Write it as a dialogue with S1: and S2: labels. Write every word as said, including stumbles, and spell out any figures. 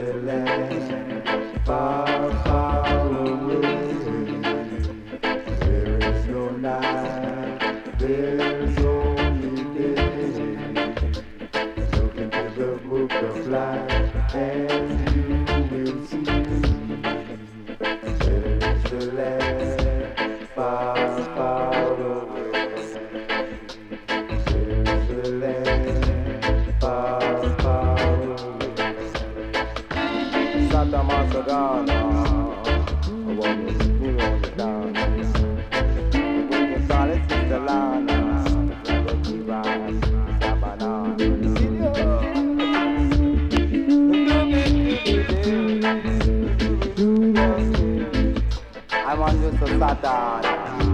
S1: the land far, far away. There is no night, there's only day. Look into the book of life and you will see. There is the land far, far away. There is the land far, far away. Santa Masagana, I want to swing on the dance. When you saw this is the lana, the Kiva, Sabana. I'm on this Satan.